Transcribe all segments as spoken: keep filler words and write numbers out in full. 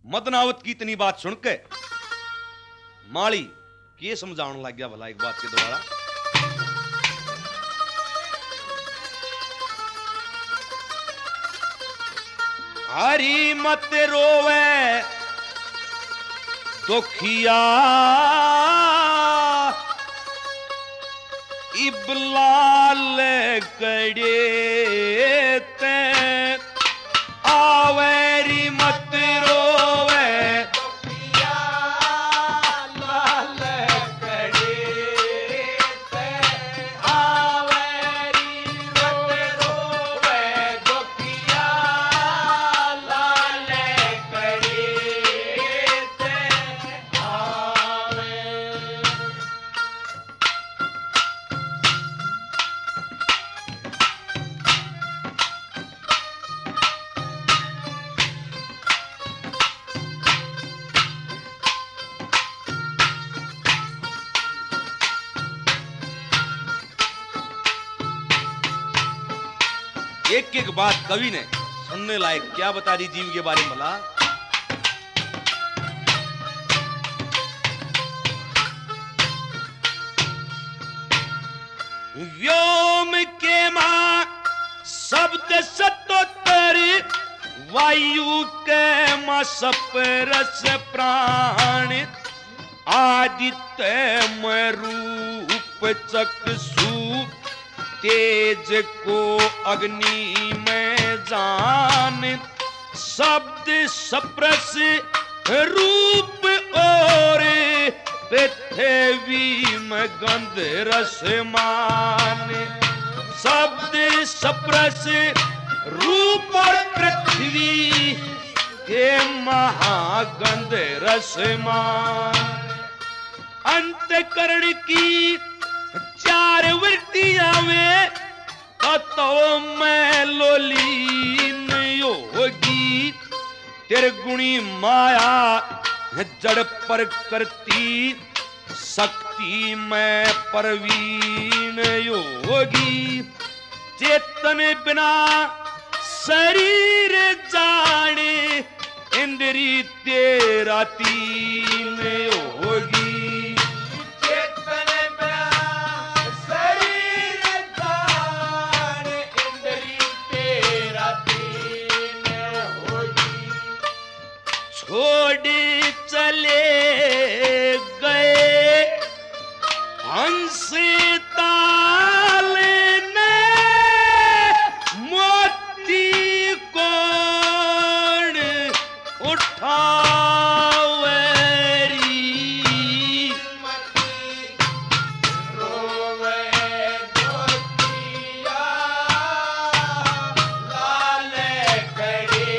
मदनावत की इतनी बात सुन के माली के समझाने लग गया भला एक बात के द्वारा। हरी मत रोवे दुखिया इबलाल कड़े ते आवेरी मत रोवे दुखिया लाल कड़े ते आवेरी मत रोवे दुखिया लाल कड़े ते आवे। एक एक बात कवि ने सुनने लायक क्या बता दी जीव के बारे में भला। व्योम के मां शब्द सतोत्तर वायु के मां सपरस प्राण आदित्य में रूप चक्षु तेज को अग्नि में जान शब्द सप्रस रूप और पृथ्वी में गंध रसमान। शब्द सप्रस रूप और पृथ्वी के महागंध रसमान। अंतकरण की चार वृत्तियां में तो मैं लोलीन योगी तिरगुणी माया जड़ पर करती शक्ति में परवीन योगी। चेतन बिना शरीर जाने इंद्री तेरा तीन योगी। छोड़ चले गए हंस ताल ने मोती कौन उठावेरी। रोवे दुखिया लाल कड़े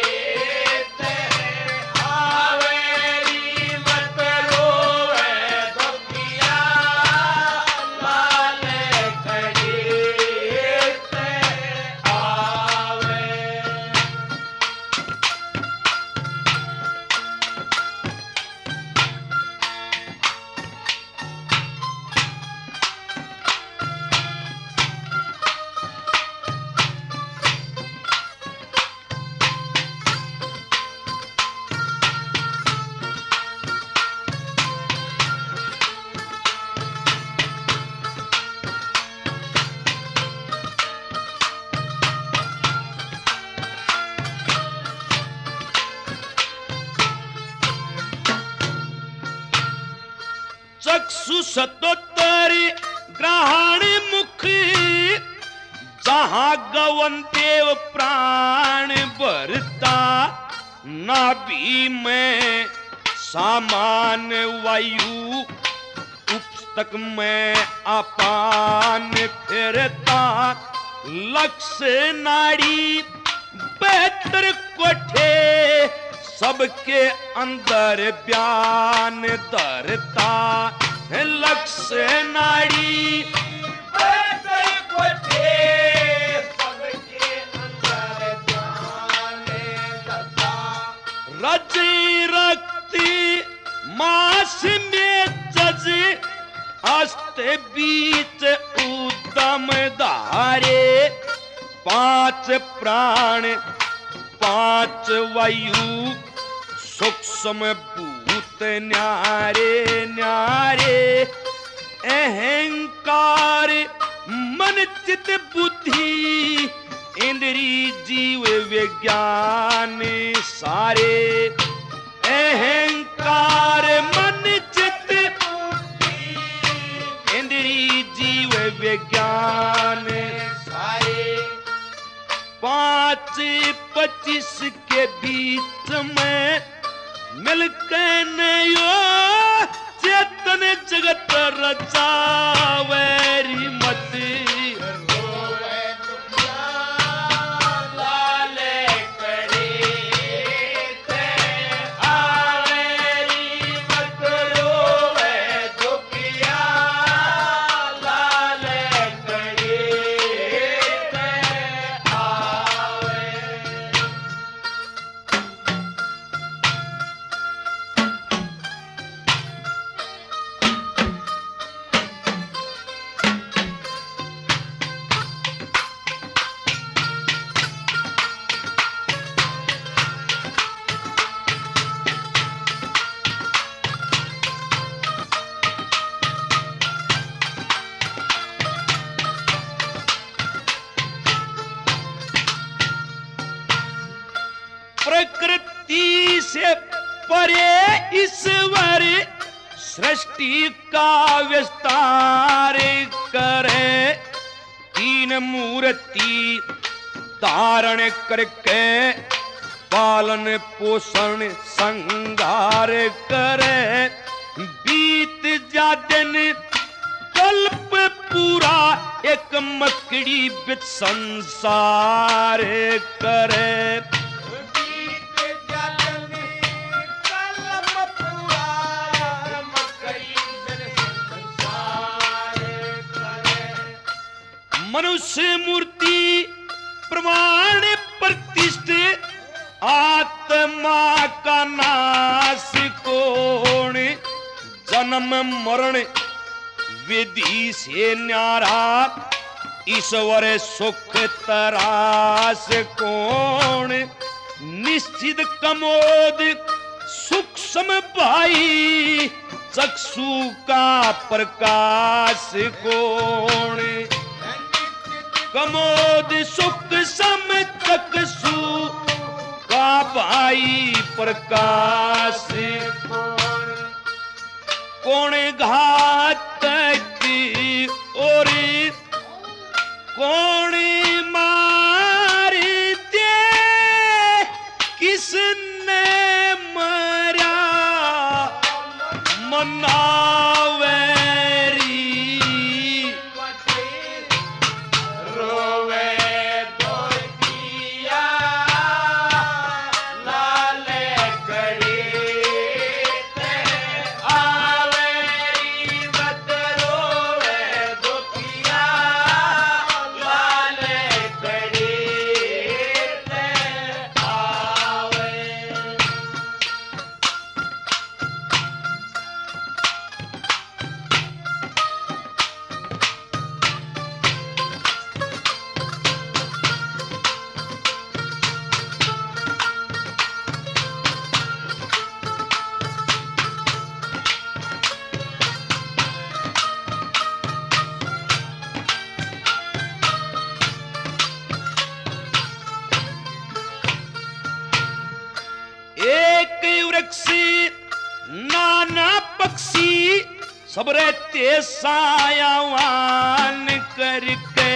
चक्षु सतोत्तर ग्रहण मुख जहां गवन देव प्राण भरता नाभि में सामान वायु उपस्तक में अपान फिरता लक्ष्य नाड़ी बेहतर कोठे सबके अंदर बयान धरता लक्ष्य नाड़ी बेहतर कोठे सबके अंदर बयान धरता। रज रक्ति मास में जज अस्त बीच उद्दम धारे पांच प्राण पांच वायु सूक्ष्म भूत न्यारे न्यारे, अहंकार मन चित बुद्धि इंद्री जीव विज्ञान सारे। अहंकार मन चित बुद्धि इंद्री जीव विज्ञान सारे। पांच पच्चीस के बीच में मिलकर नयो चेतन जगत रचावेरी मत। प्रकृति से परे ईश्वर सृष्टि का विस्तार करे। तीन मूर्ति धारण करके पालन पोषण संगार करे। बीत जा दिन कल्प पूरा एक मकड़ी बिच संसार करे। मनुष्य मूर्ति प्रमाण प्रतिष्ठित, आत्मा का नाश कौन। जन्म मरण विधि से न्यारा, ईश्वर सुख तरास कौन। निश्चित कमोद सूक्ष्म भाई, चक्षु का प्रकाश कौन। कमोद सुख सम चक्षु का भाई प्रकाश कौन। कौन घात और कौन मार दे, किसने मरा मनावेरी। नाना पक्षी सब रहते सायावान करके।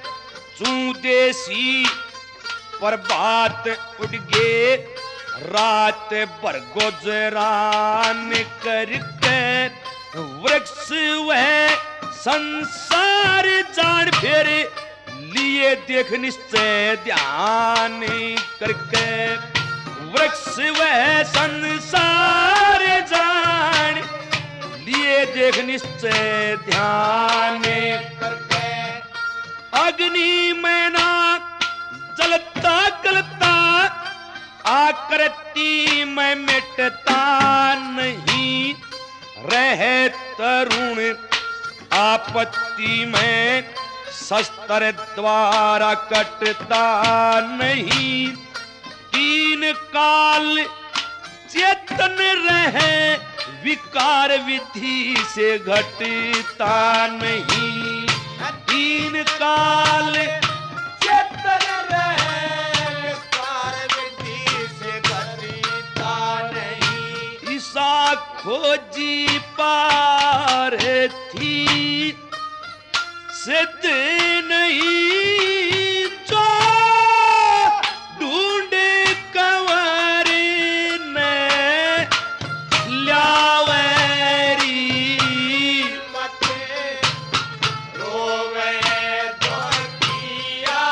चूदेसी पर बात उड़ गे, रात भर गुजरान करके। वृक्ष वह संसार जान फिर लिए देख निश्चय ध्यान करके। वृक्ष वह संसार जान लिए देख निश्चय ध्यान करके। अग्नि में ना जलता गलता, आकृति में मिटता नहीं। रहे तरुण आपत्ति में, शस्त्र द्वारा कटता नहीं। तीन काल चेत चेतन रहे विकार विधि से घटता नहीं। तीन काल चेतन रहे विकार विधि से घटता नहीं। ईसा खोजी पार थी सिद्ध नहीं जो ढूंढे कंवर ने ल्यावेरी। मत रोवे दुखिया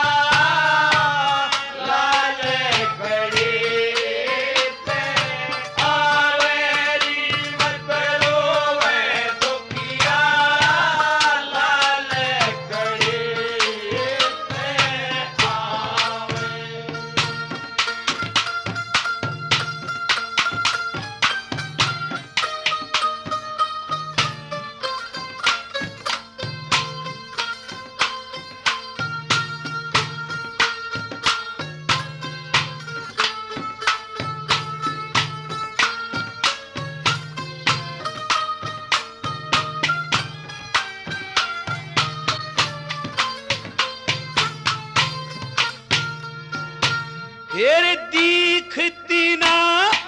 लाल घड़ी पे आवेरी। मत रोवे दुखिया लाल घड़ी पे आवे। फिर दीखती ना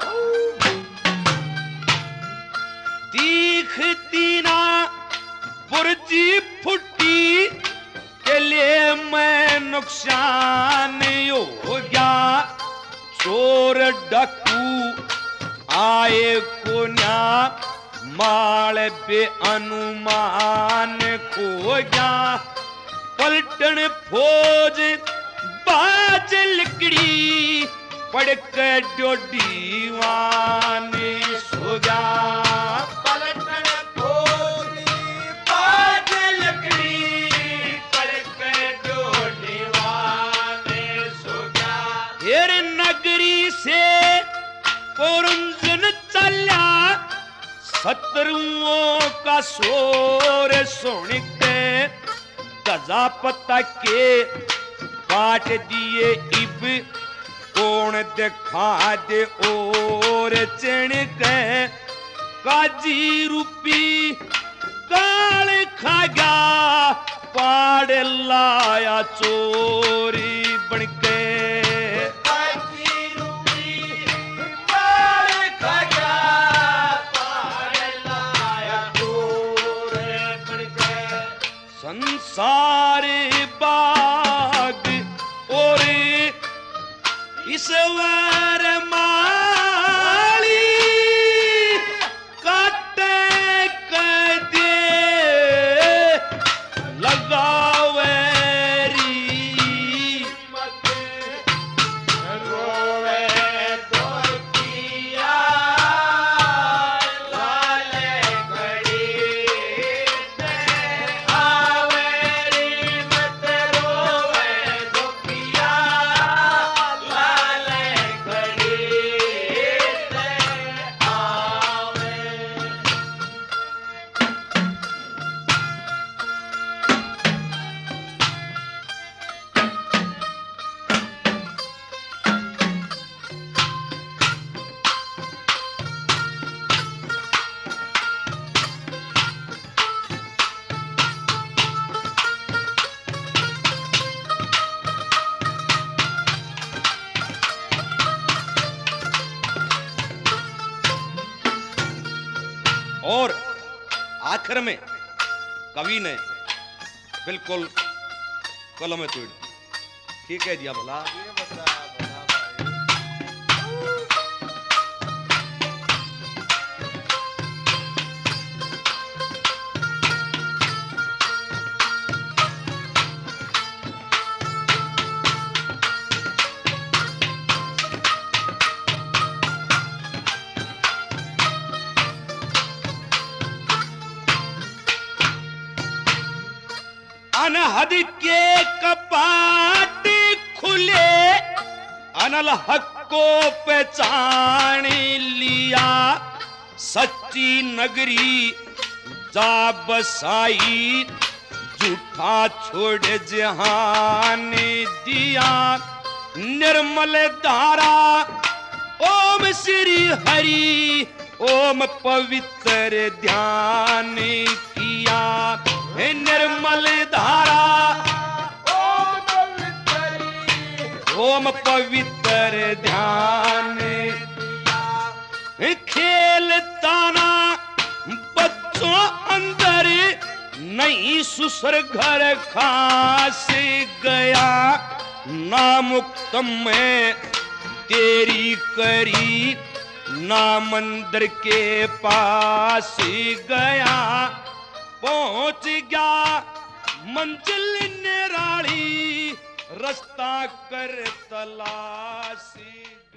दीखती ना पुरजी फुटी के लिए मैं नुकसान हो गया। चोर डाकू आए को न्या माल पे अनुमान खो गया। पलटन फौज बाज लकड़ी पड़ के डोडीवान सो गया। पलटन फौजी बाज लकड़ी पड़ के डोडीवान सो गया। फिर नगरी से पुरंजन चला शत्रुओं का शोर सुन के गजा पता के काट दिए इब कौन दिखा दे और चढ़ के। काजी रूपी काल खा गया पाड़ लाया चोरी बन के। काजी रूपी काल खा गया पाड़ लाया चोरी बन के। संसार बाग और ईश्वर माली काटे कदे लगावेरी। मत रोवे दुखिया लाल घड़ी पे आवेरी। मत रोवे दुखिया लाल घड़ी पे आवे। और आखिर में कवि ने बिल्कुल कलम तोड़ ठीक है दिया भला। अनहद के कपाट खुले अनल हक को पहचान लिया। सच्ची नगरी जा बसाई झूठा छोड़ जहान दिया। निर्मल धारा ओम श्री हरि ओम पवित्र ध्यान किया है निर्मल धारा, ओम पवित्र ओम पवित्र ध्यान खेलता ना बच्चों अंदर नहीं सुसर घर खास गया, ना मुक्तम में तेरी करी ना मंदिर के पास गया, पहुंच गया मंजिल निराली रास्ता कर तलाशी।